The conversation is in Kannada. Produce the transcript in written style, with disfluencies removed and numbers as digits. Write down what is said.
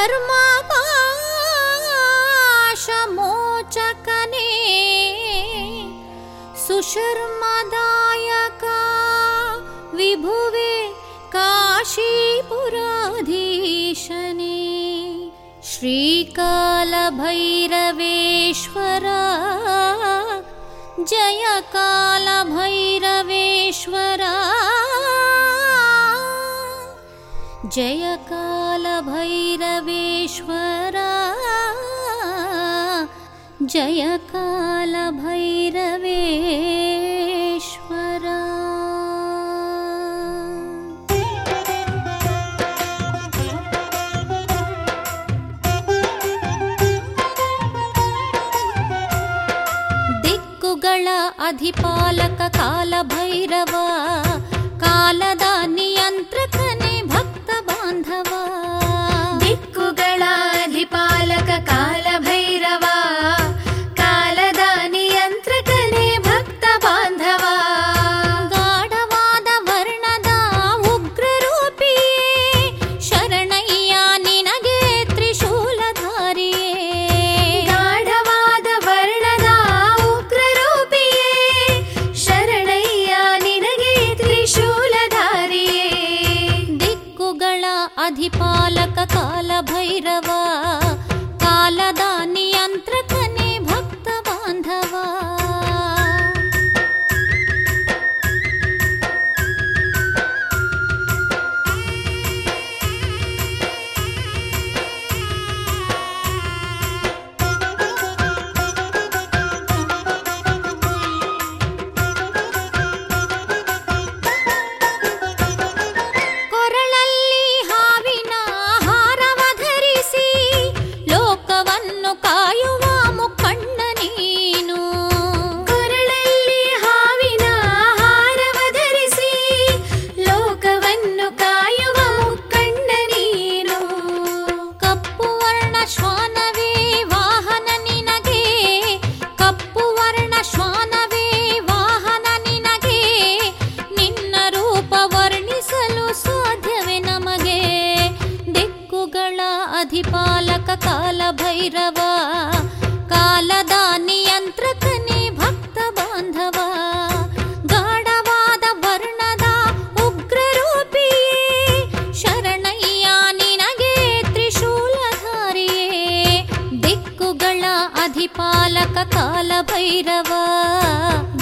ಕರ್ಮಪಾಶಮೋಚಕನೇ ಸುಶರ್ಮದಾಯಕ ವಿಭುವೆ ಕಾಶೀಪುರಾಧೀಶನೇ ಶ್ರೀಕಾಲಭೈರವೇಶ್ವರ ಜಯ ಕಾಲಭೈರವೇಶ್ವರ ಜಯ ಕಾಲಭೈರವೇಶ್ವರ ಜಯ ಕಾಲಭೈರವೇಶ್ವರ. ದಿಕ್ಕುಗಳ ಅಧಿಪಾಲಕ ಕಾಲಭೈರವ ಕಾಲದ ನಿಯಂತ್ರಕನೇ ಭಕ್ತ ಬಾಂಧವ. ದಿಕ್ಕುಗಳ ಅಧಿಪಾಲಕ ಕಾಲಭೈರವ ಕಾಲದ ನಿಯಂತ್ರಕನೇ ಭಕ್ತ ಬಾಂಧವ. ಗಾಢವಾದ ವರ್ಣದ ಉಗ್ರರೂಪಿಯೇ ಶರಣಯ್ಯ ನಿನಗೆ ತ್ರಿಶೂಲಧಾರಿಯೇ. ಗಾಢವಾದ ವರ್ಣದ ಉಗ್ರರೂಪಿಯೇ ಶರಣಯ್ಯ ನಿನಗೆ ತ್ರಿಶೂಲಧಾರಿಯೇ. ದಿಕ್ಕುಗಳ ಅಧಿಪಾಲಕ ಕಾಲಭೈರವ ಕಾಲದ ನಿಯಂತ್ರಕನೇ ಭಕ್ತ ಬಾಂಧವ. ಕೊರಳಲ್ಲಿ ಹಾವಿನ ಹಾರವ ಧರಿಸಿ ಲೋಕವನ್ನು ಕಾಯುವ ಮುಖಂಡ ನೀನು. ಕೊರಳಲ್ಲಿ ಹಾವಿನ ಹಾರವ ಧರಿಸಿ ಲೋಕವನ್ನು ಕಾಯುವ ಮುಖಂಡ ನೀನು. ಕಪ್ಪು ವರ್ಣ ಶ್ವಾನವೇ ವಾಹನ ನಿನಗೆ, ಕಪ್ಪು ವರ್ಣ ಶ್ವಾನವೇ ವಾಹನ ನಿನಗೆ. ನಿನ್ನ ರೂಪ ವರ್ಣಿಸಲು ಸಾಧ್ಯವೇ ನಮಗೆ. ದಿಕ್ಕುಗಳ ಅಧಿಪಾಲಕ ಕಾಲಭೈರವ ಕಾಲದ ನಿಯಂತ್ರಕನೇ ಭಕ್ತ ಬಾಂಧವ. ಗಾಢವಾದ ವರ್ಣದ ಉಗ್ರರೂಪಿಯೇ ಶರಣಯ್ಯ ನಿನಗೆ ತ್ರಿಶೂಲಧಾರಿಯೇ. ದಿಕ್ಕುಗಳ ಅಧಿಪಾಲಕ ಕಾಲಭೈರವ